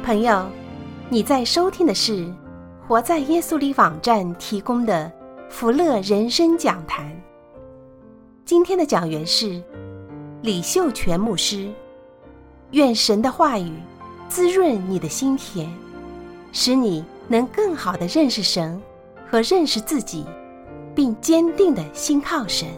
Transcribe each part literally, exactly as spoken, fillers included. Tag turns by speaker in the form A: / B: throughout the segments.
A: 朋友，你在收听的是活在耶稣里网站提供的福乐人生讲坛。今天的讲员是李秀全牧师。愿神的话语滋润你的心田，使你能更好地认识神和认识自己，并坚定地信靠神。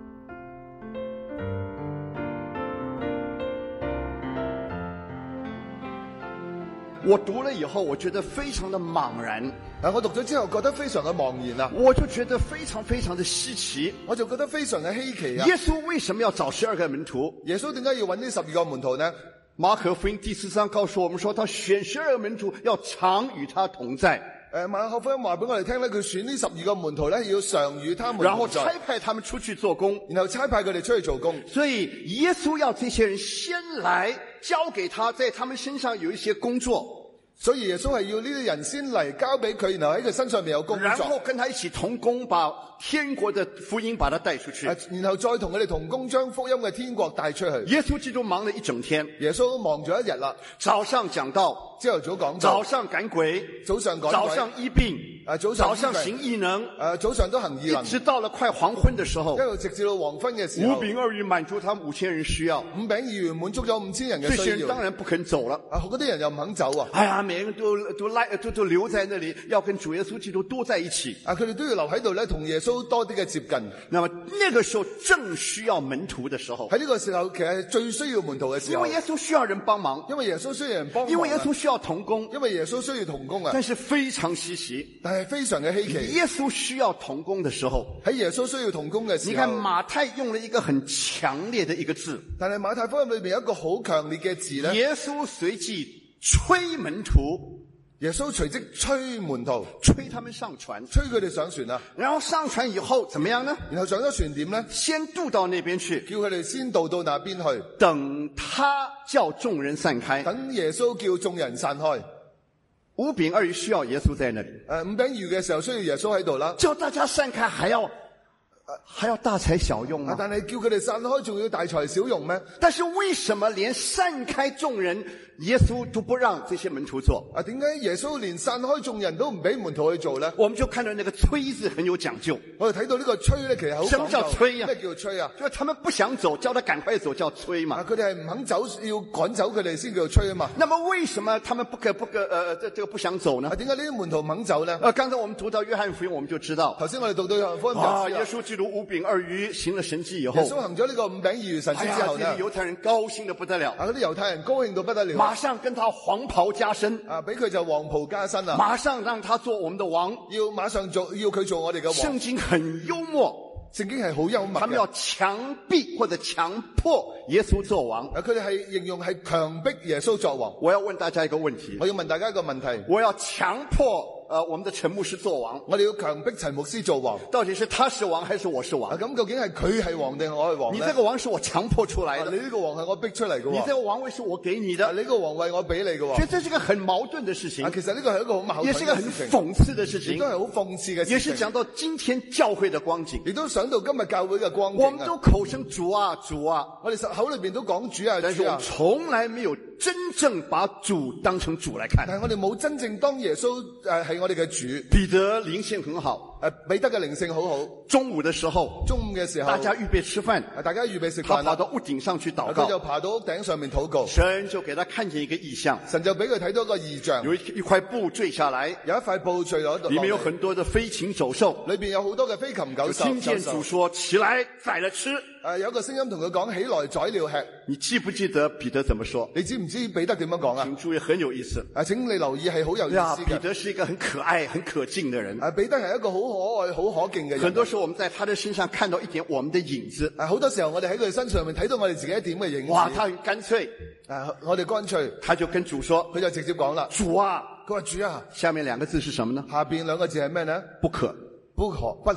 B: 我读了以后，我觉得非常的茫然。
C: 啊，我讀咗之後覺得非常嘅茫然啊，
B: 我就覺得非常非常的稀奇，
C: 我就覺得非常嘅稀奇啊。
B: 耶穌為什麼要找十二個門徒？
C: 耶穌點解要揾呢十二個門徒呢？
B: 馬可福音第四章告訴我們說，他選十二個門徒要常與他同在。
C: 誒，馬可福音話俾我哋聽咧，佢選呢十二個門徒咧，要常與他們同在，
B: 然後差派他們出去做工，
C: 然後差派佢哋出去做工。
B: 所以耶穌要這些人先來交給他，在他們身上有一些工作。
C: 所以耶穌係要呢啲人先嚟交俾佢，然後喺佢身上面有工作，
B: 然後跟他一起同工，把天國的福音把他帶出去，
C: 然後再同佢哋同工，將福音嘅天國帶出去。
B: 耶穌基督忙了一整天，
C: 耶穌忙咗一日啦。
B: 早上講道，
C: 朝頭早講道，
B: 早上趕鬼，
C: 早上趕鬼，
B: 早上醫病，
C: 誒早上
B: 早上行異能，
C: 誒早上都行異能，
B: 一直到了快黃昏的時候，
C: 一路直至到黃昏嘅時候，
B: 五餅二魚滿足他們五千人需要，
C: 五餅二魚滿足咗五千人嘅需要。
B: 這些人當然不肯走了，
C: 啊，嗰啲人又唔肯走啊！
B: 哎呀，每個人都都賴都都留在那裡，要跟主耶穌基督多在一起。
C: 啊，佢哋都要留喺度咧，同耶穌多啲嘅接近。
B: 那麼那個時候正需要門徒的時候，
C: 喺呢個時候其實最需要門徒嘅時候，
B: 因為耶穌需要人幫忙，
C: 因為耶穌需要人幫忙，
B: 因為耶穌需要同工，
C: 因為耶穌需要同工啊。
B: 但是非常稀奇，
C: 但係非常嘅稀奇。
B: 耶穌需要同工的時候，
C: 喺耶穌需要同工嘅時候，
B: 你看馬太用了一個很強烈的一個字，
C: 但係馬太福音裏面有一個好強烈嘅字咧，
B: 耶穌隨即催門徒。
C: 耶穌隨即催門徒，
B: 催他們上船，
C: 催佢哋上船啊。
B: 然後上船以後怎麼樣呢？
C: 然後上咗船點呢？
B: 先渡到那邊去，
C: 叫佢哋先渡到那邊去，
B: 等他叫眾人散開，
C: 等耶穌叫眾人散開。
B: 五餅二魚需要耶穌在那裡，
C: 誒，五餅二魚嘅時候需要耶穌喺度啦。
B: 叫大家散開還要還要大材小用啊！
C: 但係叫佢哋散開仲要大材小用咩？
B: 但是為什麼連散開眾人耶穌都不讓這些門徒做？
C: 啊，點解耶穌連散開眾人都唔俾門徒去做呢？
B: 我們就看到那個催字很有講究。
C: 我哋睇到呢個催咧，其實好講究。
B: 什麼叫催啊？
C: 咩叫催啊？
B: 就是他們不想走，叫他趕快走，叫催嘛。
C: 啊，佢哋係唔肯走，要趕走佢哋先叫做催啊嘛。
B: 那麼為什麼他們不可不可呃這這個不想走呢？
C: 啊，點解呢啲門徒唔肯走呢？
B: 呃，剛才我們讀到約翰福音，我們就知道。
C: 頭先我哋讀到約翰福音
B: 啊，耶穌基督五餅二魚行了神蹟以後，
C: 耶穌行咗呢個五餅二魚神蹟之後呢，
B: 哎呀，這啲猶太人高興得不得了。
C: 啊，嗰啲猶太人高興到不得了，
B: 馬上跟他黃袍加身，
C: 啊，俾佢就黃袍加身啦，
B: 馬上讓他做我們的王，
C: 要馬上做，要佢做我哋嘅王。
B: 聖經很幽默，
C: 聖經係好幽默嘅，
B: 他們要強逼或者強迫耶穌做王。
C: 啊，佢哋係形容係強迫耶穌作王。
B: 我要問大家一個問題，
C: 我要問大家一個問題，
B: 我要強迫呃，我們的陳牧師做王，
C: 我哋要強迫陳牧師做王，
B: 到底是他是王還是我是王？
C: 啊，咁究竟係佢係王定係我係王呢？
B: 你這個王是我強迫出來的，
C: 啊，你呢個王係我逼出嚟嘅，
B: 你這個王位是我給你的，
C: 啊，你呢個王位我俾你嘅，
B: 所以這是個很矛盾的事情。
C: 啊，其實呢個係一個好矛盾嘅事情，
B: 也是一個很諷刺的事情，
C: 亦都係好諷刺嘅事情，
B: 也是講到今天教會的光景，
C: 亦都想到今日教會嘅光景，
B: 我們都口稱主啊主啊，
C: 我哋口裏邊都講主啊，
B: 但是我們從來沒有真正把主當成主來看，
C: 但係我哋冇真正當耶穌誒係我哋嘅主。
B: 彼得靈性很好，
C: 誒，彼得嘅靈性好好。
B: 中午的時候，
C: 中午嘅時候，
B: 大家預備吃飯，
C: 大家預備食飯，
B: 他跑到屋頂上去禱告，
C: 佢就爬到屋頂上面禱告，
B: 神就給他看見一個異象，
C: 神就俾佢睇到一個異象，
B: 有一一塊布墜下來，
C: 有一塊布墜落喺度，
B: 裏面有很多的飛禽走獸，
C: 裏邊有好多嘅飛禽走獸，
B: 聽見主說起來宰了吃，
C: 誒，有個聲音同佢講起來宰了吃。
B: 你記不記得彼得怎麼說？
C: 你知唔知彼得點樣講啊？
B: 請注意，很有意思。
C: 啊，請你留意，係好有意思嘅。
B: 彼得是一個很可愛、很可敬的人。
C: 啊，彼得係一個好可愛、好可敬嘅人。
B: 很多時候我們在他的身上看到一點我們的影子。
C: 啊，好多時候我哋喺佢身上面睇到我哋自己一點嘅影子。
B: 哇，他很乾脆。
C: 啊，我哋乾脆，
B: 他就跟主說，
C: 佢就直接講啦，
B: 主啊，
C: 佢話主啊，
B: 下面兩個字是什麼呢？
C: 下邊兩個字係咩呢？
B: 不可，
C: 不可，不可。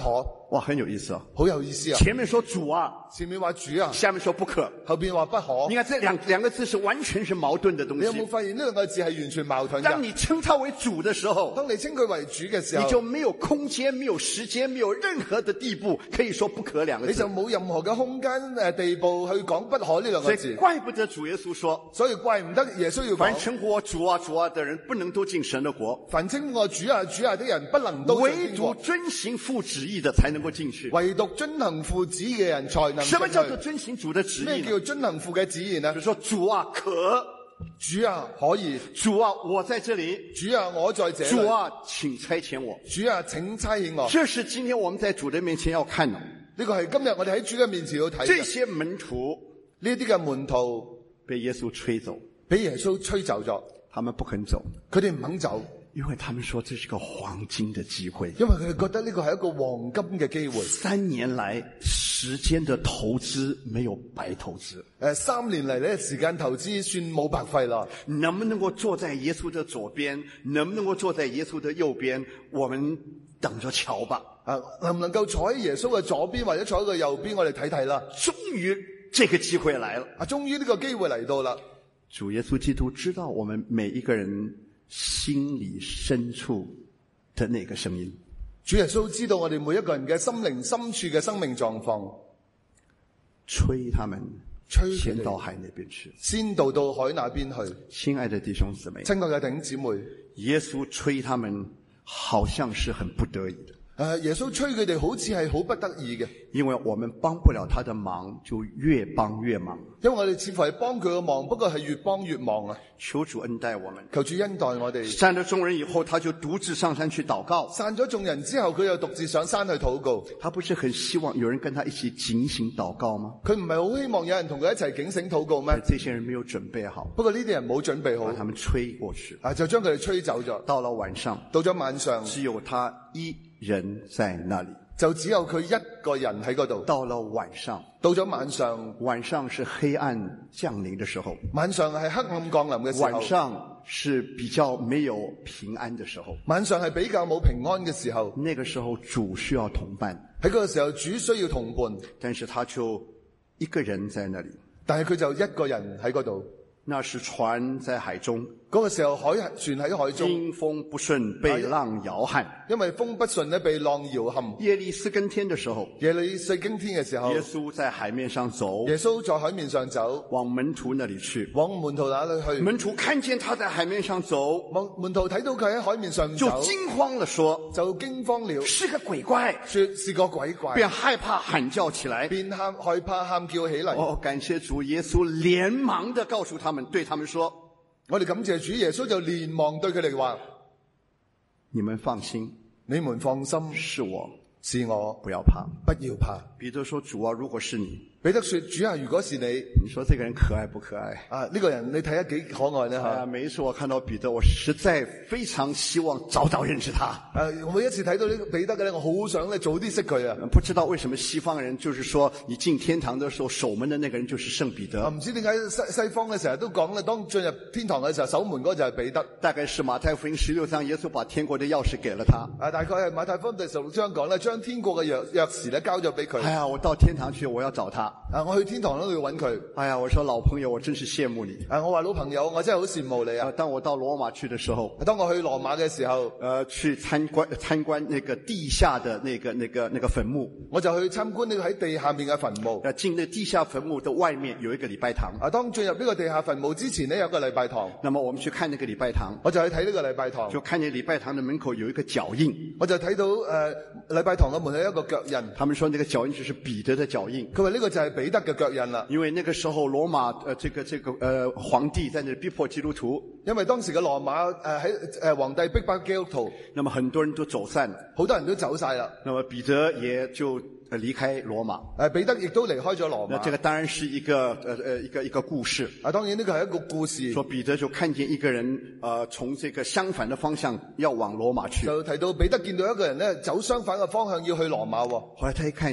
B: 哇，很有意思啊！
C: 好有意思啊！
B: 前面说主啊，
C: 前面話主啊，
B: 下面說不可，
C: 後邊話不可。
B: 你看這兩兩個字是完全是矛盾的東西。
C: 你有冇發現呢兩個字係完全矛盾嘅？
B: 當你稱他為主的時候，
C: 當你稱佢為主嘅時候，
B: 你就沒有空間、沒有時間、沒有任何的地步可以說不可兩個字。
C: 你就冇任何嘅空間誒地步去講不可呢兩個字。
B: 所以怪不得主耶穌說，
C: 所以怪唔得耶穌要講，
B: 凡稱我主啊主啊的人，不能都進神的國。
C: 凡稱我主啊主啊的人，不能都
B: 唯獨遵行父旨意的才能夠進去。
C: 唯獨遵行父旨意嘅人才能進去。
B: 什麼叫做遵行主的旨意呢？
C: 咩叫遵行父嘅旨意呢？
B: 就說主啊可，
C: 主啊可以，
B: 主啊我在這裏，
C: 主啊我在這裏，
B: 主啊請差遣我，
C: 主啊請差遣我。
B: 這是今天我們在主的面前要看的。
C: 呢個係今日我哋喺主嘅面前要睇嘅。
B: 這些門徒，
C: 呢啲嘅門徒
B: 被耶穌吹走，
C: 俾耶穌吹走咗，
B: 他們不肯走，
C: 佢哋唔肯走。
B: 因為他們說這是個黃金的機會，
C: 因為佢哋覺得呢個係一個黃金嘅機會。
B: 三年來時間的投資沒有白投資。
C: 誒，三年嚟咧時間投資算冇白費啦。
B: 能不能夠坐在耶穌的左邊，能不能夠坐在耶穌的右邊，我們等着瞧吧。
C: 啊，能唔能夠坐喺耶穌嘅左邊或者坐喺佢右邊，我哋睇睇啦。
B: 終於這個機會來了，
C: 啊，終於呢個機會嚟到啦。
B: 主耶穌基督知道我們每一個人心裏深處的那個聲音。
C: 主耶穌知道我哋每一個人嘅心靈深處嘅生命狀況，
B: 吹他們，
C: 吹
B: 先到海那邊去，
C: 先到到海那邊去。
B: 親愛的弟兄姊妹，
C: 親愛嘅弟兄姊妹，
B: 耶穌吹他們好像是很不得已的。
C: 誒，耶穌吹佢哋好似係好不得已嘅，
B: 因為我們幫不了他的忙，就越幫越忙。
C: 因為我哋似乎係幫佢嘅忙，不過係越幫越忙啊！
B: 求主恩待我們，
C: 求主恩待我哋。
B: 散了眾人以後，他就獨自上山去禱告。
C: 散咗眾人之後，佢又獨自上山去禱告。
B: 他不是很希望有人跟他一起警醒禱告嗎？
C: 佢唔係好希望有人同佢一齊警醒禱告咩？
B: 這些人沒有準備好，
C: 不過呢啲人冇準備好，
B: 把他們吹過去，
C: 啊，就將佢哋吹走咗。
B: 到了晚上，
C: 到咗晚上，
B: 只有他一人在那裡，
C: 就只有佢一個人喺嗰度。
B: 到了晚上，
C: 到咗晚上，
B: 晚上是黑暗降臨的時候，
C: 晚上係黑暗降臨嘅時候，
B: 晚上是比較沒有平安的時候，
C: 晚上係比較冇平安嘅時候。
B: 那個時候主需要同伴，
C: 喺嗰個時候主需要同伴，
B: 但是他就一個人在那裡，
C: 但係佢就一個人喺嗰度。
B: 那是船在海中，
C: 嗰個時候海船喺海中，
B: 經風不順，被浪搖撼。
C: 因為風不順咧，被浪搖撼。
B: 耶利四更天的時候，
C: 耶利四更天嘅時候，
B: 耶穌在海面上走，
C: 耶穌在海面上走，
B: 往門徒那裡去，
C: 往門徒那裡去。
B: 門徒看見他在海面上走，
C: 門門徒睇到佢喺海面上走，
B: 就驚慌了說，
C: 就驚慌了，
B: 是個鬼怪，
C: 說是個鬼怪，
B: 便害怕喊叫起來，
C: 便喊害怕喊叫起嚟。
B: 哦，感謝主，耶穌連忙地告訴他們，對他們說，
C: 我哋感謝主，耶穌就連忙對佢哋話：
B: 你們放心，
C: 你們放心，
B: 是我，
C: 是我，
B: 不要怕，
C: 不要怕。
B: 彼得說，主啊，如果是你，
C: 彼得說，主啊，如果是你，
B: 你說這個人可愛不可愛？
C: 啊，呢個人你睇下幾可愛呢？
B: 哎呀，每一次我看到彼得，我實在非常希望早早認識他。
C: 誒，我每一次睇到呢個彼得嘅咧，我好想咧早啲識佢啊！
B: 不知道為什麼西方人就是說，你進天堂的時候守門的那個人就是聖彼得。
C: 唔知點解西西方咧成日都講咧，當進入天堂嘅時候，守門嗰個就係彼得。
B: 大概是馬太福音十六章，耶穌把天國的鑰匙給了他。
C: 啊，大概係馬太福音第十六章講咧，將天國嘅鑰鑰匙咧交咗俾佢。
B: 哎呀，我到天堂去，我要找他。
C: 啊，我去天堂嗰度揾佢。
B: 哎呀，我說老朋友，我真是羨慕你。
C: 啊，我話老朋友，我真係好羨慕你啊！
B: 當我到羅馬去的時候，
C: 當我去羅馬嘅時候，
B: 呃，去參觀參觀那個地下的那個那個那個墳墓，
C: 我就去參觀呢個喺地下面嘅墳墓。
B: 呃，進那地下墳墓的外面有一個禮拜堂。
C: 啊，當進入呢個地下墳墓之前呢，有個禮拜堂。
B: 那麼我們去看那個禮拜堂，
C: 我就去睇呢個禮拜堂，
B: 就看見禮拜堂的門口有一個腳印，
C: 我就睇到誒禮拜堂嘅門口有一個腳印。
B: 他們說那個腳印就是彼得的腳印。
C: 佢話呢個就係彼得嘅腳印啦。
B: 因為那個時候羅馬呃這個這個呃皇帝在那裡逼迫基督徒，
C: 因為當時嘅羅馬誒喺誒皇帝逼迫基督徒，
B: 那麼很多人都走散了，
C: 好多人都走晒啦。
B: 那麼彼得也就呃離開羅馬。
C: 誒彼得亦都離開咗羅馬。
B: 那這個當然是一個呃呃一個一個故事。
C: 啊，當然呢個係一個故事。
B: 說彼得就看見一個人呃從這個相反的方向要往羅馬去，
C: 就提到彼得見到一個人咧走相反嘅方向要去羅馬喎。
B: 後來他一看，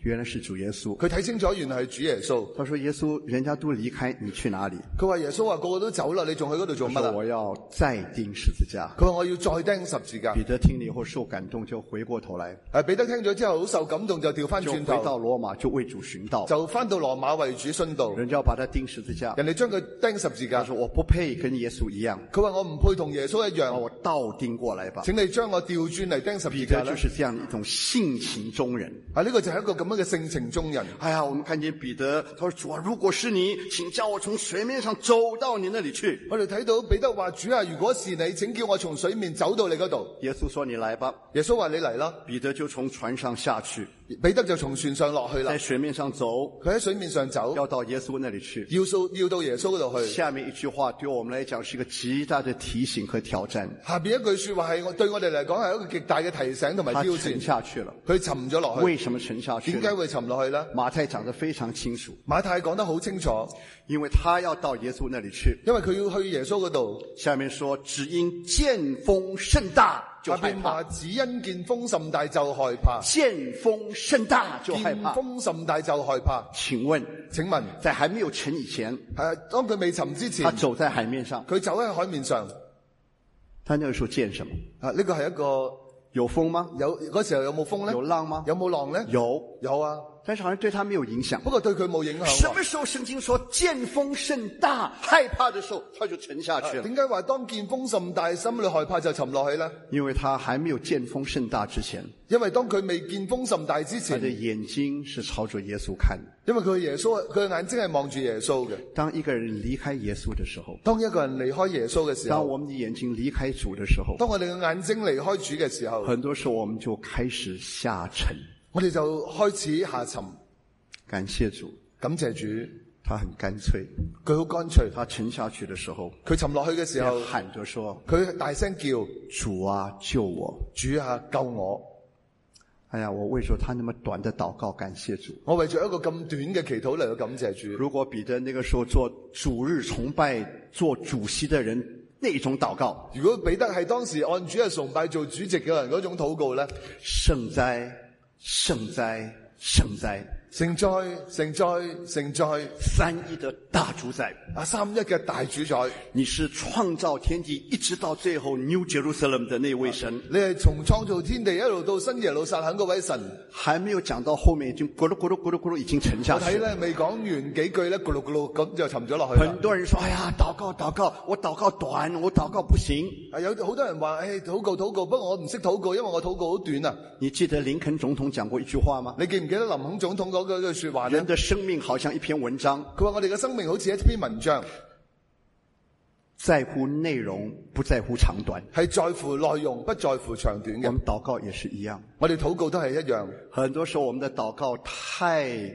B: 原來是主耶穌。
C: 佢睇清楚原來係主耶穌。
B: 他說耶穌人家都離開，你去哪裡？
C: 佢話耶穌話個個都走啦，你仲去嗰度做乜啊？
B: 我要再釘十字架。
C: 佢話我要再釘十字架。
B: 彼得聽了以後受感動，就回過頭來。
C: 誒，彼得聽咗之後好受感動，就調翻轉頭，
B: 就回到羅馬，就為主殉道，
C: 就翻到羅馬為主殉道。
B: 人家要把他釘十字架，
C: 人哋將佢釘十字架。
B: 他說我不配跟耶穌一樣。
C: 佢話我唔配同耶穌一樣，
B: 我倒釘過來吧。
C: 請你將我調轉嚟釘十字架。
B: 彼得就是這樣一種性情中人。
C: 啊，呢個就係一個咁樣嘅性情中人。
B: 哎呀，我們看見彼得，他說主啊，如果是你，請叫我從水面上走到你那裡去。
C: 我哋睇到彼得話，主啊，如果是你，請叫我從水面走到你嗰度。
B: 耶穌說你來吧。
C: 耶穌話你嚟啦。
B: 彼得就從船上下去。
C: 彼得就從船上落去啦。
B: 在水面上走。
C: 佢喺水面上走。
B: 要到耶穌那裡去。
C: 要到要到耶穌嗰度去。
B: 下面一句話對我們來講是一個極大的提醒和挑戰。
C: 下邊一句說話係對我哋嚟講係一個極大嘅提醒同埋挑戰。
B: 他沉下去了。
C: 佢沉咗落去。
B: 為什麼沉下去？
C: 點解會沉落去呢？
B: 馬太講得非常清楚。
C: 馬太講得好清楚。
B: 因為他要到耶穌那裡去。
C: 因為佢要去耶穌嗰度。
B: 下面說只因見風甚大就害怕。
C: 話只因見風甚大就害怕。
B: 見風甚大就害怕。
C: 見風甚大就害怕。
B: 請問，
C: 請問，
B: 在還沒有沉以前，
C: 係當佢未沉之前，
B: 他走在海面上，
C: 佢走喺海面上，
B: 他那個時候見什麼？
C: 啊，呢個係一個
B: 有風嗎？
C: 有嗰時候有冇風咧？
B: 有浪嗎？
C: 有冇浪咧？
B: 有，
C: 有啊。
B: 但是好像對他沒有影響。
C: 不過對佢冇影響。
B: 什麼時候聖經說見風甚大害怕的時候，他就沉下去了？
C: 點解話當見風甚大，心裏害怕就沉落去呢？
B: 因為他還沒有見風甚大之前。
C: 因為當佢未見風甚大之前，
B: 他的眼睛是朝着耶穌看。
C: 因為佢耶穌，佢嘅眼睛係望住耶穌嘅。
B: 當一個人離開耶穌的時候，
C: 當一個人離開耶穌嘅時候，
B: 當我們的眼睛離開主的時候，
C: 當我哋嘅眼睛離開主嘅時候，
B: 很多時候我們就開始下沉，
C: 我哋就開始下沉。
B: 感謝主，
C: 感謝主，
B: 他很乾脆，
C: 佢好乾脆。
B: 他沉下去的時候，
C: 佢沉落去嘅時候，
B: 喊着說，
C: 佢大聲叫，
B: 主啊，救我，
C: 主啊，救我。
B: 哎呀，我為咗他那麼短的禱告感謝主。
C: 我為咗一個咁短嘅祈禱嚟到感謝主。
B: 如果彼得那個時候做主日崇拜做主席的人那種禱告，
C: 如果彼得係當時按主日崇拜做主席嘅人嗰種禱告咧，
B: 聖哉，聖哉，聖哉，
C: 聖哉，聖哉，聖哉，
B: 三一的大主宰
C: 啊，三一嘅大主宰，
B: 你是創造天地一直到最後 New Jerusalem 的那位神，
C: 你係從創造天地一路到新耶路撒冷嗰位神，
B: 還沒有講到後面已經咕嚕咕嚕咕嚕咕嚕已經沉下去。
C: 我睇咧未講完幾句咧，咕嚕咕嚕咁就沉咗落去。
B: 很多人說：哎呀，禱告禱告，我禱告短，我禱告不行。
C: 啊，有好多人話：誒，禱告禱告，不過我唔識禱告，因為我禱告好短啊。
B: 你記得林肯總統講過一句話嗎？
C: 你記唔記得林肯總統嗰句說話呢？
B: 人的生命好像一篇文章，
C: 佢話我哋嘅生命好似一篇文章，
B: 在乎內容，不在乎長短，
C: 係在乎內容，不在乎長短嘅。
B: 我們禱告也是一樣，
C: 我哋禱告都係一樣。
B: 很多時候我們的禱告太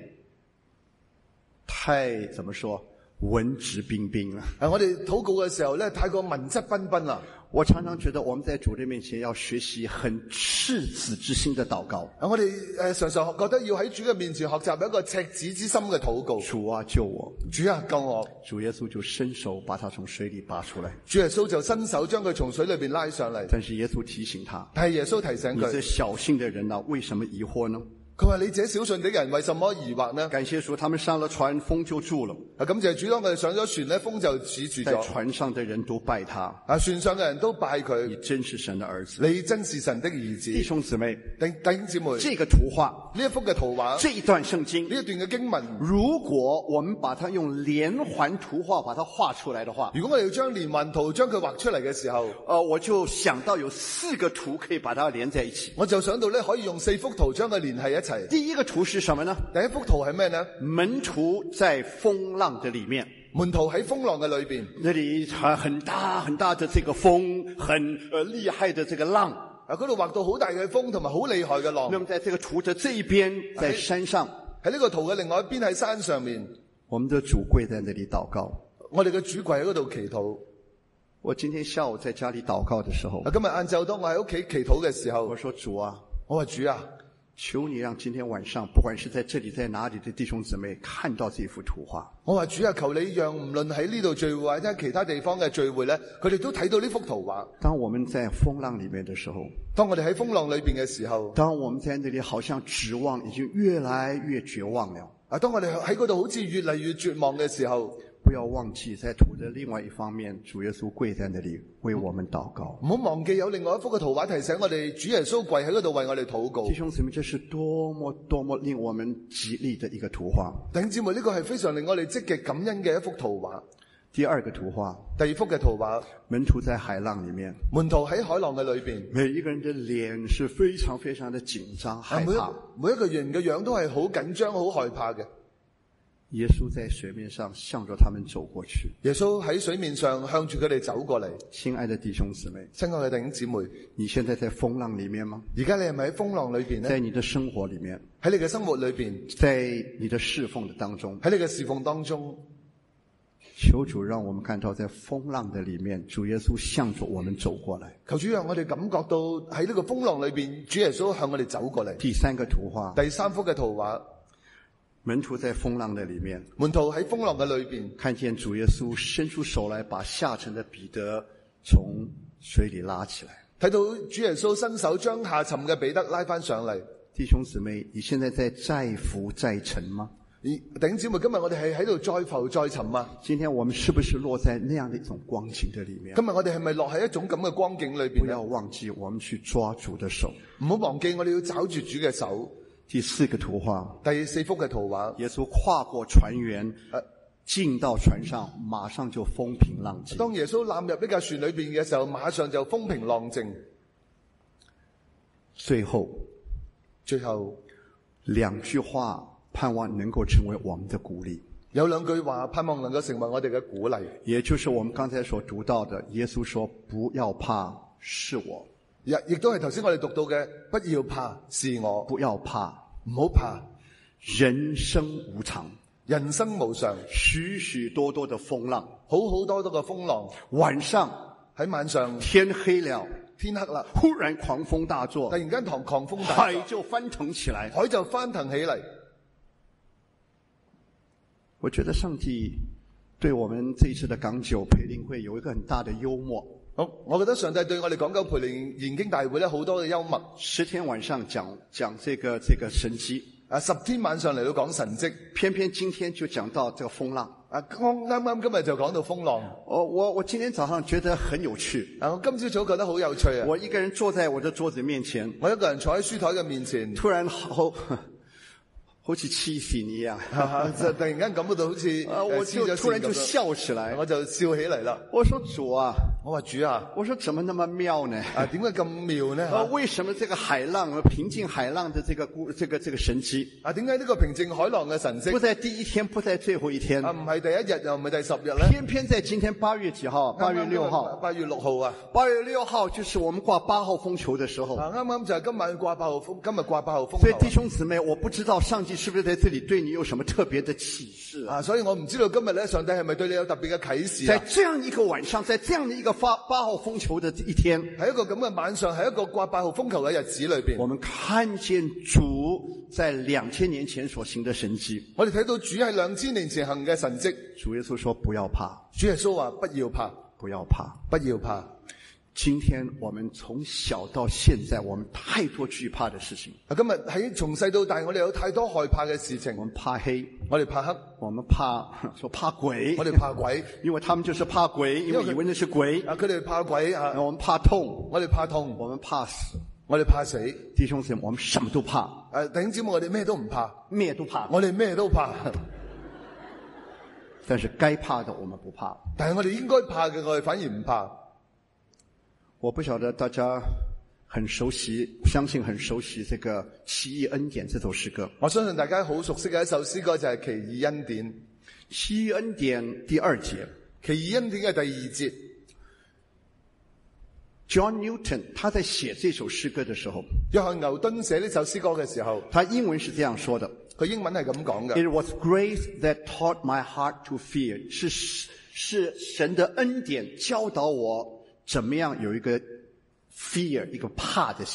B: 太怎麼說，文質彬彬了。
C: 啊，我哋禱告嘅時候咧，太過文質彬彬啦。
B: 我常常覺得我們在主的面前要學習很赤子之心的禱告。
C: 啊，我哋誒常常覺得要喺主嘅面前學習一個赤子之心嘅禱告。
B: 主啊，救我！
C: 主啊，救我！
B: 主耶穌就伸手把他從水裏拔出來。
C: 主耶穌就伸手將佢從水裏邊拉上嚟。
B: 但是耶穌提醒他，
C: 但係耶穌提醒佢：
B: 你這小信的人啊，為什麼疑惑呢？
C: 佢話：你這小信的人為什麼疑惑呢？
B: 感謝主，他們上了船，風就住了。
C: 啊，感謝主，當佢哋上咗船咧，風就止住咗。
B: 在船上的人都拜他。
C: 啊，船上嘅人都拜佢。
B: 你真是神的兒子，
C: 你真是神的兒子。
B: 弟兄姊妹，
C: 弟弟兄姊妹，
B: 這個圖畫，
C: 呢一幅嘅圖畫，
B: 這一段聖經，
C: 呢一段嘅經文，
B: 如果我們把它用連環圖畫把它畫出來的話，
C: 如果我哋要將連環圖將佢畫出嚟嘅時候，
B: 呃，我就想到有四個圖可以把它連在一起。
C: 我就想到咧，可以用四幅圖將佢連繫一齊。
B: 第一個圖是什麼呢？
C: 第一幅圖係咩呢？
B: 門徒在風浪的裡面，
C: 門徒喺風浪嘅裏邊，
B: 那裡很大很大的這個風，很呃厲害的這個浪。
C: 啊，嗰度畫到好大嘅風同埋好厲害嘅浪。
B: 那麼在這個圖的這一邊，在山上，
C: 喺呢個圖嘅另外一邊喺山上面，
B: 我們的主跪在那裡禱告。
C: 我哋嘅主跪喺嗰度祈禱。
B: 我今天下午在家裡禱告的時候，
C: 啊，今日晏晝當我喺屋企祈禱嘅時候，
B: 我說主啊，
C: 我話主啊，
B: 求你讓今天晚上，不管是在這裡在哪裡的弟兄姊妹，看到這幅圖畫。
C: 我話主啊，求你讓唔論喺呢度聚會或者其他地方嘅聚會咧，佢哋都睇到呢幅圖畫。
B: 當我們在風浪裡面的時候，
C: 當我哋喺風浪裏邊嘅時候，
B: 當我們在那裡好像指望已經越來越絕望了。
C: 啊，當我哋喺嗰度好似越嚟越絕望嘅時候，
B: 不要忘記在圖的另外一方面，主耶穌跪在那裡為我們禱告。
C: 唔好忘記有另外一幅嘅圖畫提醒我哋，主耶穌跪喺嗰度為我哋禱告。
B: 弟兄姊妹，這是多麼多麼令我們激勵的一個圖畫。
C: 弟兄姊妹，呢個係非常令我哋積極感恩嘅一幅圖畫。
B: 第二個圖畫，
C: 第二幅嘅圖畫，
B: 門徒在海浪裡面，
C: 門徒喺海浪嘅裏邊，
B: 每一個人的臉是非常非常的緊張害怕，
C: 每一個人嘅樣都係好緊張好害怕嘅。
B: 耶穌在水面上向着他們走過去。
C: 耶穌喺水面上向住佢哋走過嚟。
B: 親愛的弟兄姊妹，
C: 親愛嘅弟兄姊妹，
B: 你現在在風浪裡面嗎？
C: 而家你係咪喺風浪裏邊呢？
B: 在你的生活裡面，
C: 喺你嘅生活裏邊，
B: 在你的侍奉的當中，
C: 喺你嘅侍奉當中，
B: 求主讓我們看到在風浪的裡面，主耶穌向着我們走過來。
C: 求主讓我哋感覺到喺呢個風浪裏邊，主耶穌向我哋走過嚟。
B: 第三個圖畫，
C: 第三幅嘅圖畫，
B: 門徒在風浪的裡面，
C: 門徒喺風浪嘅裏邊，
B: 看見主耶穌伸出手來，把下沉的彼得從水裡拉起來。
C: 睇到主耶穌伸手將下沉嘅彼得拉翻上嚟。
B: 弟兄姊妹，你現在在載浮載沉嗎？
C: 弟兄姊妹，今日我哋係喺度載浮載沉啊！
B: 今天我們是不是落在那樣的一種光景的裡面？
C: 今日我哋係咪落喺一種咁嘅光景裏邊？
B: 不要忘記，我們去抓主的手。
C: 唔好忘記，我哋要抓住主嘅手。
B: 第四個圖畫，
C: 第四幅嘅圖畫，
B: 耶穌跨過船員，進到船上，馬上就風平浪靜。
C: 當耶穌攬入呢架船裏邊嘅時候，馬上就風平浪靜。
B: 最後，
C: 最後
B: 兩句話，盼望能夠成為我們的鼓勵。
C: 有兩句話，盼望能夠成為我哋嘅鼓勵。
B: 也就是我們剛才所讀到的，耶穌說：不要怕，是我。
C: 亦亦都係頭先我哋讀到嘅，不要怕，是我。
B: 不要怕，
C: 唔好怕。
B: 人生無常，
C: 人生無常，
B: 許許多多的風浪，
C: 好好多多嘅風浪。
B: 晚上
C: 喺晚上，
B: 天黑了，
C: 天黑啦，
B: 忽然狂風大作，
C: 突然間狂狂風大作，
B: 海就翻騰起來，
C: 海就翻騰起嚟。
B: 我覺得上帝對我們這一次的港九培靈會有一個很大的幽默。
C: 好，我覺得上帝對我哋港九培靈研經大會咧好多嘅幽默。
B: 十天晚上講講這個這個神蹟，
C: 啊，十天晚上嚟到講神蹟，
B: 偏偏今天就講到這個風浪。
C: 啊，剛啱啱今日就講到風浪。
B: 我我我今天早上覺得很有趣。
C: 啊，我今朝早覺得好有趣啊！
B: 我一個人坐在我的桌子面前，
C: 我一個人坐喺書台嘅面前，
B: 突然好。好似黐線一樣，
C: 就突然間感覺到好似
B: 啊，我就突然就笑起來，
C: 我就笑起嚟啦。
B: 我說主啊，
C: 我話主啊，
B: 我說怎麼那麼妙呢？
C: 啊，點解咁妙呢？
B: 啊，為什麼這個海浪平靜海浪的這個故這個這個神蹟
C: 啊？點解呢個平靜海浪嘅神蹟
B: 不在第一天，不在最後一天？
C: 啊，唔係第一日又唔係第十日咧？
B: 偏偏在今天八月幾號？八月六號。
C: 八月六號啊！
B: 八月六號就是我們掛八號風球的時候。
C: 啊，啱啱就係今晚掛八號風，今日掛八號風球。
B: 所以弟兄姊妹，我不知道上帝是不是在這裡對你有什麼特別的啟示
C: 啊？所以我唔知道今日咧，上帝係咪對你有特別嘅啟示啊？
B: 在這樣一個晚上，在這樣的一個發八號風球的一天，
C: 喺一個咁嘅晚上，喺一個掛八號風球嘅日子裏邊，
B: 我們看見主在兩千年前所行的神蹟。
C: 我哋睇到主喺兩千年前行嘅神蹟。
B: 主耶穌說：不要怕。
C: 主耶穌話：不要怕，
B: 不要怕，
C: 不要怕。
B: 今天我們從小到現在，我們太多懼怕的事情。
C: 啊，今日喺從細到大，我哋有太多害怕嘅事情。
B: 我們怕黑，
C: 我哋怕黑，
B: 我們怕說怕鬼，
C: 我哋怕鬼，
B: 因為他們就是怕鬼，因為以為那是鬼。
C: 啊，佢哋怕鬼啊。
B: 我們怕痛，
C: 我哋怕痛，
B: 我們怕死，
C: 我哋怕死。
B: 弟兄姊妹，我們什麼都怕。
C: 誒，弟兄姊妹，我哋咩都唔怕，
B: 咩都怕，
C: 我哋咩都怕。
B: 但是該怕的我們不怕，
C: 但係我哋應該怕嘅，我哋反而唔怕。
B: 我不曉得大家很熟悉，相信很熟悉這個《奇異恩典》這首詩歌。
C: 我相信大家好熟悉嘅一首詩歌就係《奇異恩典》。
B: 奇異恩典第二節，
C: 奇異恩典嘅第二節。
B: John Newton 他在寫這首詩歌的時候，
C: 約翰牛頓寫呢首詩歌嘅時候，
B: 他英文是這樣說的，
C: 佢英文係咁講嘅。
B: It was grace that taught my heart to fear， 是是神的恩典教導我怎麼樣有一個 fear， 一個怕的心。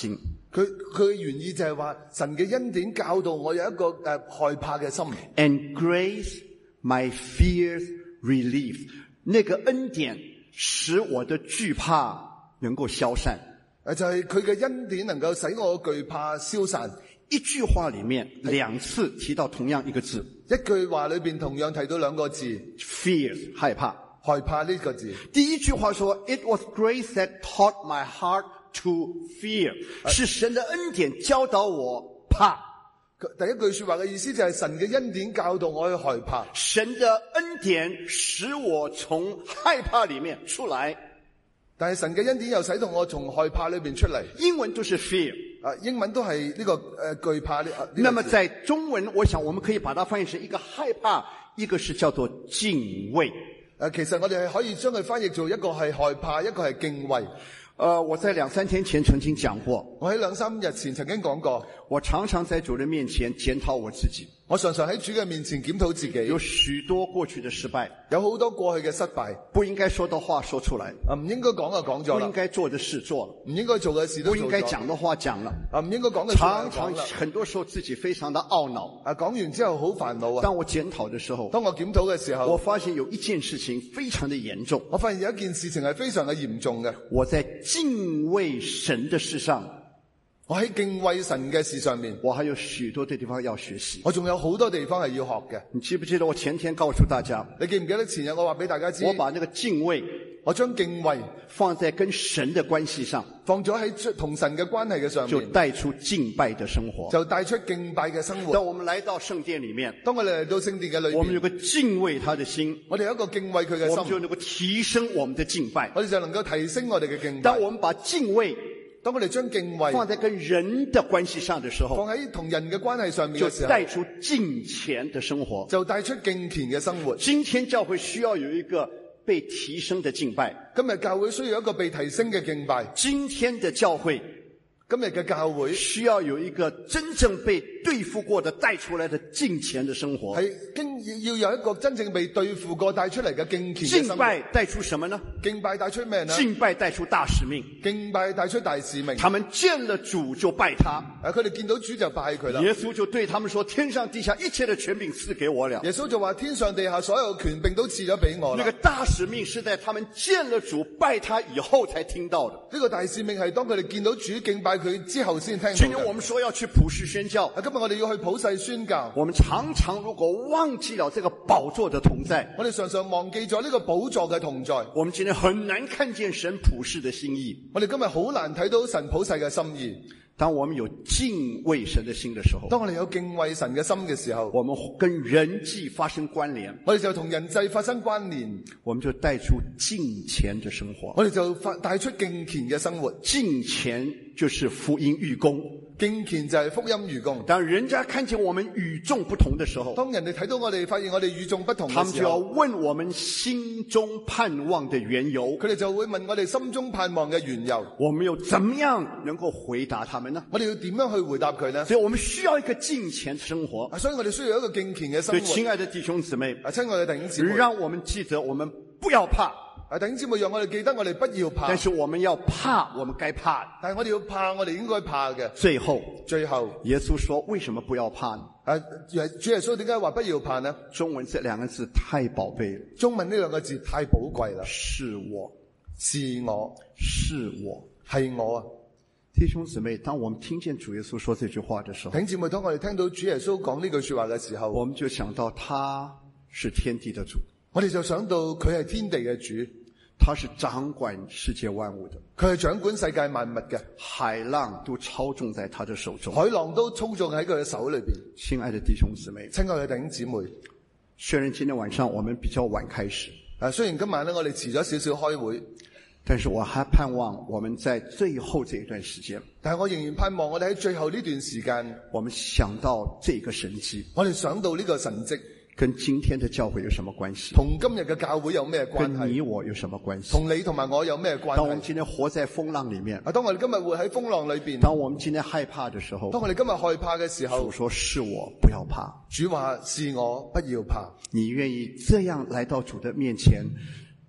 C: 佢佢嘅原意就係話神嘅恩典教導我有一個誒、呃、害怕嘅心。
B: And grace my fears relief， 那個恩典使我的懼怕能夠消散。
C: 誒就係佢嘅恩典能夠使我嘅懼怕消散。
B: 一句話裏面兩次提到同樣一個字，
C: 一句話裏邊同樣提到兩個字
B: fears 害怕。
C: 害怕呢個字。
B: 第一句話說 It was grace that taught my heart to fear， 是神的恩典教導我怕。
C: 第一句說話嘅意思就係神嘅恩典教導我去害怕。
B: 神的恩典使我從害怕裏面出來，
C: 但係神嘅恩典又使到我從害怕裏邊出嚟。
B: 英文都是 fear，
C: 啊，英文都係呢、這個誒、呃、懼怕呢、啊這個。
B: 那麼在中文，我想我們可以把它翻譯成一個害怕，一個是叫做敬畏。
C: 誒，其實我哋係可以將佢翻譯做一個係害怕，一個係敬畏。
B: 呃，我在兩三天前曾經講過，
C: 我喺兩三日前曾經講過，
B: 我常常在主人面前檢討我自己。
C: 我常常喺主嘅面前檢討自己，
B: 有許多過去的失敗，
C: 有好多過去嘅失敗，
B: 不應該說的話說出來，
C: 啊，唔應該講就講咗啦，
B: 不應該做的事做了，
C: 唔應該做嘅事都做咗，
B: 不應該講的話講了，
C: 啊，唔應該講嘅話
B: 常常很多時候自己非常的懊惱，
C: 啊，講完之後好煩惱啊。
B: 當我檢討的時候，
C: 當我檢討嘅時候，
B: 我發現有一件事情非常的嚴重，
C: 我發現有一件事情係非常嘅嚴重嘅。
B: 我在敬畏神的事上，
C: 我喺敬畏神嘅事上面，
B: 我還有許多的地方要學習。
C: 我仲有好多地方係要學嘅。
B: 你記不記得我前天告訴大家？
C: 你記唔記得前日我話俾大家知？
B: 我把那個敬畏，
C: 我將敬畏
B: 放在跟神的關係上，
C: 放咗喺同神嘅關係嘅上面，
B: 就帶出敬拜的生活，
C: 就帶出敬拜嘅生活。
B: 當我們來到聖殿裏面，
C: 當我哋嚟到聖殿嘅裏面，
B: 我們有個敬畏他的心，
C: 我哋有一個敬畏佢嘅心，
B: 我們就能夠提升我們的敬拜。
C: 我哋就能夠提升我哋嘅敬拜。
B: 當我們把敬畏
C: 當我哋將敬畏
B: 放在跟人的關係上的時候，
C: 放喺同人嘅關係上面嘅時候，
B: 就帶出敬虔的生活，
C: 就帶出敬虔嘅生活。
B: 今天教會需要有一個被提升的敬拜，
C: 今日教會需要一個被提升嘅敬拜。
B: 今天的教會，
C: 今日嘅教會
B: 需要有一個真正被對付過的帶出來的敬虔的生活。
C: 係經要有一個真正被對付過帶出嚟嘅敬虔嘅生活。
B: 敬拜帶出什麼呢？
C: 敬拜帶出咩呢？
B: 敬拜帶出大使命。
C: 敬拜帶出大使命。
B: 他們見了主就拜他，
C: 啊，佢哋見到主就拜佢啦。
B: 耶穌就對他們說：天上地下一切的權柄賜給我了。
C: 耶穌就話：天上地下所有權柄都賜咗俾我啦。
B: 那個大使命是在他們見了主拜他以後才聽到的。
C: 呢個大使命係當佢哋見到主敬拜佢之後先聽到嘅。
B: 今天我們說要去普世宣教，
C: 今日我哋要去普世宣教。
B: 我們常常如果忘記了這個寶座的同在，
C: 我哋常常忘記咗呢個寶座嘅同在。
B: 我們今天很難看見神普世的心意。
C: 我哋今日好難睇到神普世嘅心意。
B: 當我們有敬畏神的心的時候，
C: 當我哋有敬畏神嘅心嘅時候，
B: 我們跟人際發生關聯，
C: 我哋就同人際發生關聯，
B: 我們就帶出敬虔的生活。
C: 我哋就發帶出敬虔嘅生活。
B: 敬虔就是福音預工，
C: 敬虔就係福音預工。
B: 當人家看見我們與眾不同的時候，
C: 當人哋睇到我哋發現我哋與眾不同嘅時候，
B: 他們就要問我們心中盼望的緣由，
C: 佢哋就會問我哋心中盼望嘅緣由，
B: 我們又怎麼樣能夠回答他們呢？
C: 我哋要點樣去回答佢呢？
B: 所以我們需要一個敬虔的生活，
C: 所以我哋需要一個敬虔嘅生活。
B: 所以親愛的弟兄姊妹，
C: 啊，親愛的弟兄姊妹，
B: 讓我們記得我們不要怕。
C: 啊，弟兄姊妹，讓我哋記得我哋不要怕。
B: 但是我們要怕我們該怕，
C: 但係我哋要怕我哋應該怕嘅。
B: 最後，
C: 最後，
B: 耶穌說：為什麼不要怕呢？
C: 啊，主耶穌點解話不要怕呢？
B: 中文這兩個字太寶貝了，
C: 中文呢兩個字太寶貴啦。
B: 是我，
C: 是我，
B: 是我，
C: 係我啊！
B: 弟兄姊妹，當我們聽見主耶穌說這句話的時候，
C: 弟兄姊妹，當我哋聽到主耶穌講呢句說話嘅時候，
B: 我們就想到他是天地的主，
C: 我哋就想到佢係天地嘅主，
B: 他是掌管世界萬物的，
C: 佢係掌管世界萬物嘅，
B: 海浪都操縱在他的手中，
C: 海浪都操縱喺佢嘅手裏邊。
B: 親愛的弟兄姊妹，
C: 親愛的弟兄姊妹，
B: 雖然今天晚上我們比較晚開始，
C: 啊，雖然今晚呢我哋遲咗少少開會，
B: 但是我還盼望我們在最後這一段時間，
C: 但係我仍然盼望我哋喺最後呢段時間，
B: 我們想到這個神蹟，
C: 我哋想到呢個神蹟
B: 跟今天的教會有什麼關係？
C: 同今日嘅教會有咩關係？
B: 跟你我有什麼關係？
C: 同你同埋我有咩關係？
B: 當我們今天活在風浪裏面，
C: 啊，當我哋今日活喺風浪裏邊，
B: 當我們今天害怕的時候，
C: 當我哋今日害怕嘅時候，
B: 主說是我，不要怕。
C: 主話是我，不要怕。
B: 你願意這樣來到主的面前，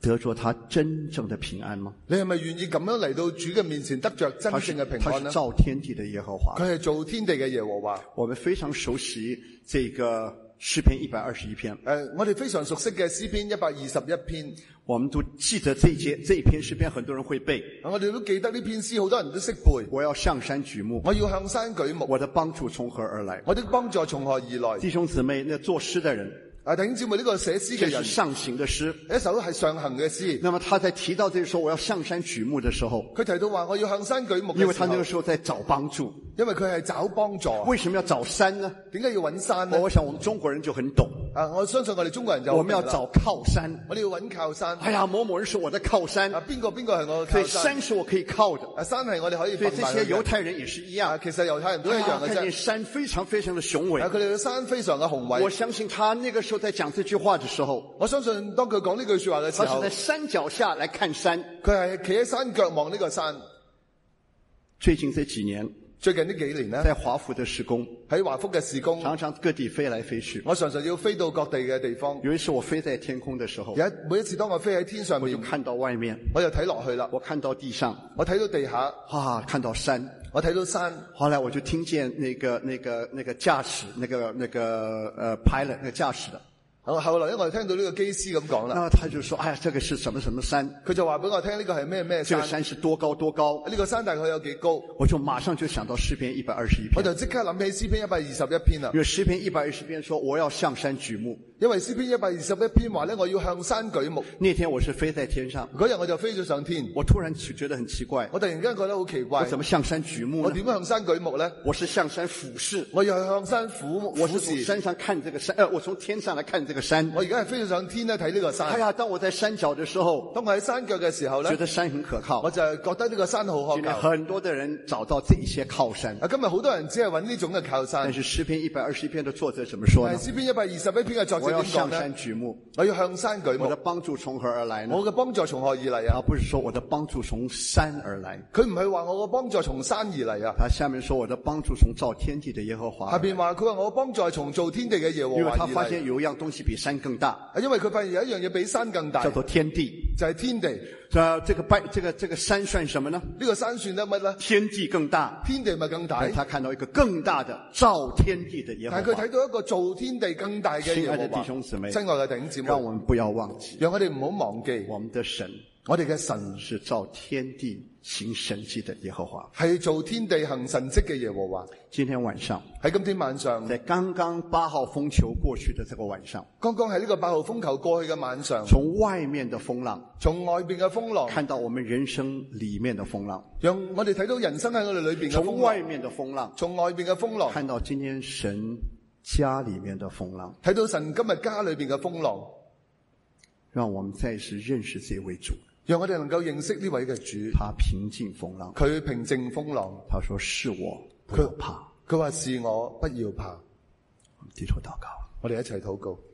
B: 得着他真正的平安嗎？
C: 你係咪願意咁樣嚟到主嘅面前得着真正嘅平
B: 他是
C: 安呢？
B: 造天地的耶和華。
C: 佢係造天地嘅耶和華。
B: 我們非常熟悉這個詩篇一百二十一篇。
C: 誒，我哋非常熟悉嘅詩篇一百二十一篇。
B: 我們都記得這一節這一篇詩篇，很多人會背。
C: 我哋都記得呢篇詩，好多人都識背。
B: 我要向山舉目，
C: 我要向山舉目，
B: 我的幫助從何而來？
C: 我的幫助從何而來？
B: 弟兄姊妹，那作詩的人，
C: 啊，弟兄姊妹，呢個寫詩嘅人，
B: 這是上行的詩，
C: 一首係上行嘅詩。
B: 那麼他在提到這個時候我要向山舉目的時候，
C: 佢提到話我要向山舉目嘅時候，
B: 因為他那個時候在找幫助。
C: 因為佢係找幫助。
B: 為什麼要找山呢？
C: 點解要揾山呢？
B: 我想我們中國人就很懂。
C: 啊，我相信我哋中國人就
B: 我們要找靠山。
C: 我哋要揾靠山。
B: 哎呀，某某人是我的靠山。
C: 啊，邊個邊個係我嘅靠
B: 所以
C: 山？
B: 山是我可以靠的。
C: 啊，山係我哋可以
B: 所以這些
C: 放埋嘅。
B: 猶太人也是一樣。
C: 啊，其實猶太人都一樣嘅
B: 看見
C: 啫。
B: 山非常非常的雄偉。
C: 啊，佢哋嘅山非常嘅宏偉。
B: 我相信他那個時候在講這句話的時候，
C: 我相信當佢講呢句說話嘅時候，
B: 他是在山腳下來看山。
C: 佢係企喺山腳望呢個山。
B: 最近這幾年，
C: 最近呢幾年呢，
B: 在華府的事工，
C: 喺華福嘅事工，
B: 常常各地飛來飛去。
C: 我常常要飛到各地嘅地方。
B: 有一次我飛在天空的時候，
C: 有一每一次當我飛喺天上面，
B: 我就看到外面，
C: 我就睇落去啦。
B: 我看到地上，
C: 我睇到地下，
B: 啊，看到山，
C: 我睇到山。
B: 後來我就聽見那個那個那個駕駛那個那個呃 pilot 那個駕駛的。
C: 後後來咧，我就聽到呢個機師咁講啦。
B: 然後他就說：哎呀，這個是什麼什麼山？
C: 佢就話俾我聽呢個係咩咩山？
B: 這個山是多高多高？
C: 呢個山大概有幾高？
B: 我就馬上就想到詩篇一百二十一篇。
C: 我就即刻諗起詩篇一百二十一篇啦。
B: 因為詩篇一百二十篇說我要向山舉目。
C: 因為詩篇一百二十一篇話咧，我要向山舉目。
B: 那天我是飛在天上，
C: 嗰日我就飛咗上天。
B: 我突然覺得很奇怪，
C: 我突然間覺得好奇怪。
B: 我怎麼向山舉目呢？
C: 我點樣向山舉目咧？
B: 我是向山俯視。
C: 我要向山俯俯視。
B: 我是從山上看這個山，呃，我從天上來看這個山。
C: 我而家係飛咗上天咧睇呢個山。
B: 哎呀，當我在山腳的時候，
C: 當我喺山腳嘅時候咧，
B: 覺得山很可靠。
C: 我就係覺得呢個山好可
B: 今天
C: 靠。
B: 很多的人找到這一些靠山。
C: 啊，今日好多人只係揾呢種嘅靠山。
B: 但是詩篇一百二十一篇的作者怎麼說呢？
C: 但係詩篇一百二十一篇嘅作者點講呢？
B: 我要向山舉目。
C: 我要向山舉目。
B: 我的幫助從何而來呢？
C: 我嘅幫助從何而嚟啊？
B: 他不是說我的幫助從山而來。
C: 佢唔係話我嘅幫助從山而嚟啊。
B: 他下面說我的幫助從造天地的耶和華。
C: 下邊話佢話我嘅幫助係從造天地嘅耶和華而嚟。
B: 因為他發現有一樣東西比山更大。
C: 啊，因為佢發現有一樣嘢比山更大，
B: 叫做天地，
C: 就係天地。
B: 這這個拜這個這個山算什麼呢？
C: 呢個山算得乜咧？
B: 天地更大，
C: 天地咪更大。
B: 但他看到一個更大的造天地的耶和華。
C: 但係佢睇到一個造天地更大嘅耶和華。
B: 親愛的弟兄姊妹，
C: 親愛嘅弟兄姊妹，
B: 讓我們不要忘記，
C: 讓我哋唔好忘記
B: 我們的神，
C: 我哋嘅神
B: 是造天地行神蹟的耶和華，
C: 係造天地行神蹟嘅耶和華。
B: 今天晚上，
C: 喺今天晚上，
B: 在剛剛八號風球過去的這個晚上，
C: 剛剛喺呢個八號風球過去嘅晚上，
B: 從外面的風浪，
C: 從外邊嘅風浪，
B: 看到我們人生裏面的風浪，
C: 讓我哋睇到人生喺我哋裏邊嘅風浪，
B: 從外面的風浪，
C: 從外邊嘅風浪，
B: 看到今天神家裏面的風浪，
C: 睇到神今日家裏邊嘅風浪，
B: 讓我們再次認識這位主，
C: 讓我哋能夠認識呢位嘅主。
B: 他平靜風浪，
C: 佢平靜風浪。
B: 他說是我，不要怕。
C: 佢話是我，不要怕。
B: 我們低頭禱告，
C: 我哋一齊禱告。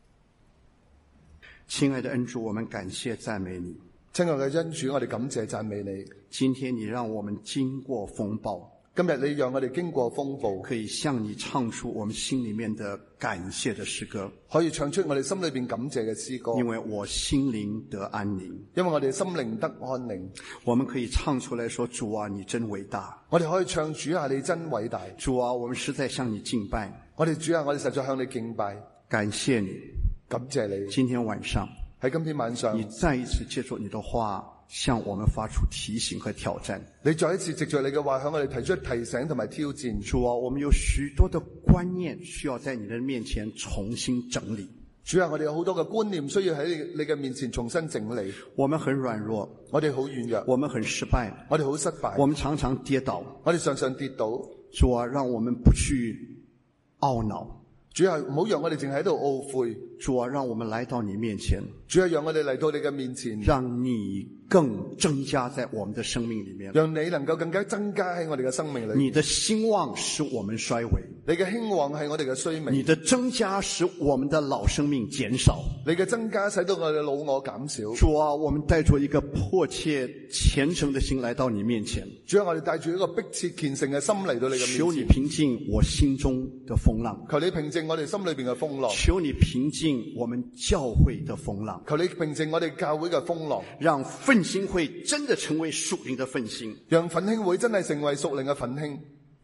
B: 親愛的恩主，我們感謝讚美你。
C: 親愛嘅恩主，我哋感謝讚美你。
B: 今天你讓我們經過風暴，
C: 今日你讓我哋經過風暴，
B: 可以向你唱出我們心裏面的感謝的詩歌，
C: 可以唱出我哋心裏邊感謝嘅詩歌。
B: 因為我心靈得安寧，
C: 因為我哋心靈得安寧。
B: 我們可以唱出來說，主啊，你真偉大。
C: 我哋可以唱，主啊，你真偉大。
B: 主啊，我們實在向你敬拜。
C: 我哋主啊，我哋實在向你敬拜，
B: 感謝你，
C: 感謝你。
B: 今天晚上，
C: 喺今天晚上，
B: 你再一次借助你的話向我們發出提醒和挑戰。
C: 你再一次藉着你嘅話向我哋提出提醒同埋挑戰。
B: 主啊，我們有許多的觀念需要在你的面前重新整理。
C: 主啊，我哋有好多嘅觀念需要喺你嘅面前重新整理。
B: 我們很軟弱，
C: 我哋好軟弱，
B: 我們很失敗，
C: 我哋好失敗，
B: 我們常常跌倒，
C: 我哋常常跌倒。
B: 主啊，讓我們不去懊惱。
C: 主啊，唔好讓我哋淨喺度懊悔。
B: 主啊，讓我們來到你面前。
C: 主啊，讓我哋嚟到你嘅面前，
B: 讓你更增加在我們的生命裏面，
C: 讓你能夠更加增加喺我哋嘅生命裏面。
B: 你的興旺使我們衰微，
C: 你嘅興旺係我哋嘅衰微。
B: 你的增加使我們的老生命減少，
C: 你嘅增加使到我哋老我減少。
B: 主啊，我們帶着一個迫切虔誠的心來到你面前。
C: 主啊，我哋帶住一個迫切虔誠嘅心嚟到你嘅面前。
B: 求你平靜我心中的風浪，
C: 求你平靜我哋心裏邊嘅風浪。
B: 求你平靜静我们教会的风浪，
C: 求你平靜我哋教會嘅風浪，
B: 讓奮興會真的成為屬靈的奮興，
C: 讓奮興會真係成為屬靈嘅奮興。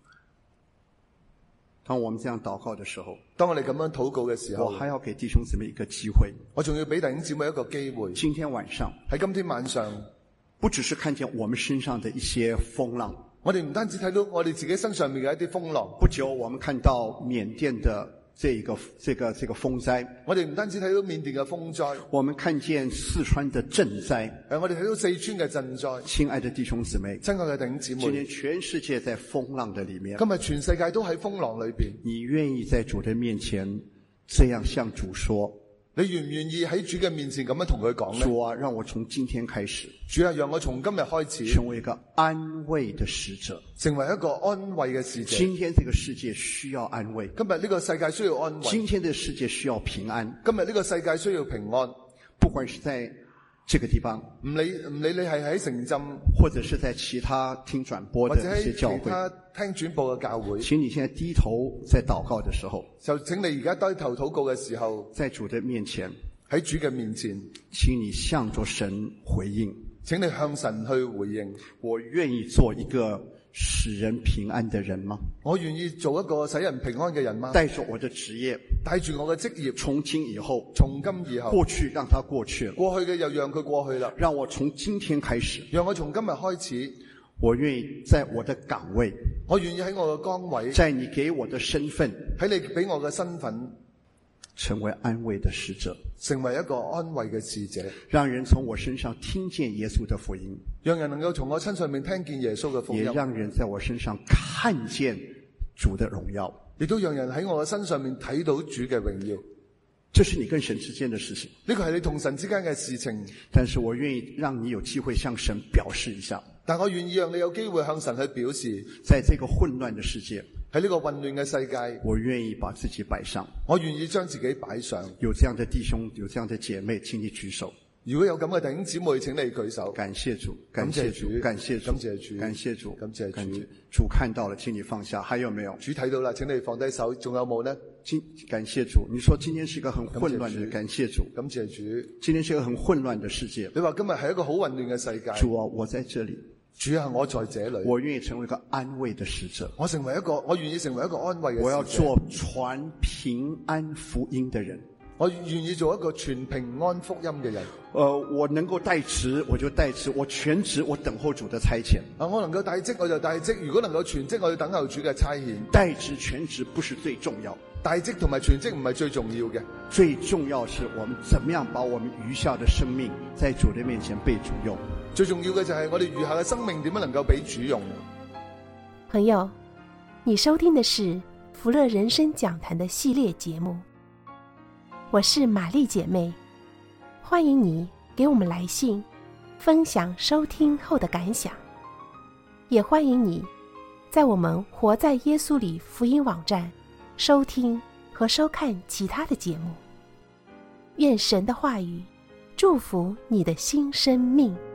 B: 當我們這樣禱告的時候，
C: 當我哋咁樣禱告嘅時候，
B: 我還要給弟兄姊妹一個機會，
C: 我仲要俾弟兄姊妹一個機會。
B: 今天晚上，
C: 喺今天晚上，
B: 不只是看見我們身上的一些風浪，
C: 我哋唔單止睇到我哋自己身上面嘅一啲風浪。
B: 不久我們看到緬甸的這個這個這個風災，
C: 我哋唔單止睇到緬甸嘅風災，
B: 我們看見四川的震災，
C: 誒，我哋睇到四川嘅震災。
B: 親愛的弟兄姊妹，
C: 親愛嘅弟兄姊妹，
B: 今天全世界在風浪的裡面，
C: 今日全世界都喺風浪裏邊，
B: 你願意在主的面前這樣向主說，
C: 你願唔願意喺主嘅面前咁樣同佢講呢？
B: 主啊，讓我從今天開始，
C: 主啊，讓我從今日開始
B: 成為一個安慰的使者，
C: 成為一個安慰嘅使者。
B: 今天這個世界需要安慰，
C: 今日呢個世界需要安慰，
B: 今天這個世界需要平安，
C: 今日呢個世界需要平安。
B: 不管是在這個地方，
C: 唔理唔理你係喺城鎮，
B: 或者是在其他聽轉播的一些教會，
C: 或者喺其他聽轉播嘅教會，
B: 請你現在低頭在禱告的時候，
C: 就請你而家低頭禱告嘅時候，
B: 在主的面前，
C: 喺主嘅面前，
B: 請你向着神回應，
C: 請你向神去回應。
B: 我願意做一個使人平安的人嗎？
C: 我願意做一個使人平安嘅人嗎？
B: 帶着我的職業，
C: 帶住我嘅職業，
B: 從今以後，
C: 從今以後，
B: 過去讓它過去了，
C: 過去嘅又讓佢過去啦。
B: 讓我從今天開始，
C: 讓我從今日開始，
B: 我願意在我的崗位，
C: 我願意喺我嘅崗位，
B: 在你給我的身份，
C: 喺你俾我嘅身份，
B: 成為安慰的使者，
C: 成為一個安慰嘅使者，
B: 讓人從我身上聽見耶穌的福音，
C: 讓人能夠從我身上面聽見耶穌嘅福音，
B: 也讓人在我身上看見主的榮耀，
C: 亦都讓人喺我嘅身上面睇到主嘅榮耀。
B: 這是你跟神之間的事情，
C: 呢個係你同神之間嘅事情。
B: 但是我願意讓你有機會向神表示一下，
C: 但我願意讓你有機會向神去表示，
B: 在這個混亂的世界，
C: 喺呢個混亂嘅世界，
B: 我願意把自己擺上，
C: 我願意將自己擺上。
B: 有這樣的弟兄，有這樣的姐妹，請你舉手。
C: 如果有咁嘅弟兄姊妹，請你舉手。
B: 感謝主，感謝主，感謝主，
C: 感謝主，
B: 感謝主，
C: 感謝主。
B: 主看到了，請你放下。還有沒有？
C: 主睇到啦，請你放低手。仲有冇呢？
B: 今感謝主，你說今天是一個很混亂的，感謝主，
C: 感謝主。
B: 今天是一個很混亂的世界。
C: 你話今日係一個好混亂嘅世界。
B: 主啊，我在這裡。
C: 主啊，我在這裡。
B: 我願意成為一個安慰的使者。
C: 我成為一個，我願意成為一個安慰嘅使者。
B: 我要做傳平安福音的人。
C: 我願意做一個傳平安福音嘅人。
B: 呃，我能夠帶職，我就帶職；我全職，我等候主的差遣。
C: 啊，我能夠帶職，我就帶職；如果能夠全職，我就等候主嘅差遣。
B: 帶職全職不是最重要，
C: 帶職同埋全職唔係最重要嘅，
B: 最重要是我們怎麼樣把我們餘下的生命在主的面前被主用。
C: 最重要嘅就係我哋餘下嘅生命點樣能夠俾主用。
A: 朋友，你收聽的是福樂人生講壇的系列節目，我是瑪麗姐妹，歡迎你給我們來信，分享收聽後的感想，也歡迎你在我們活在耶穌裡福音網站收聽和收看其他的節目。願神的話語祝福你的新生命。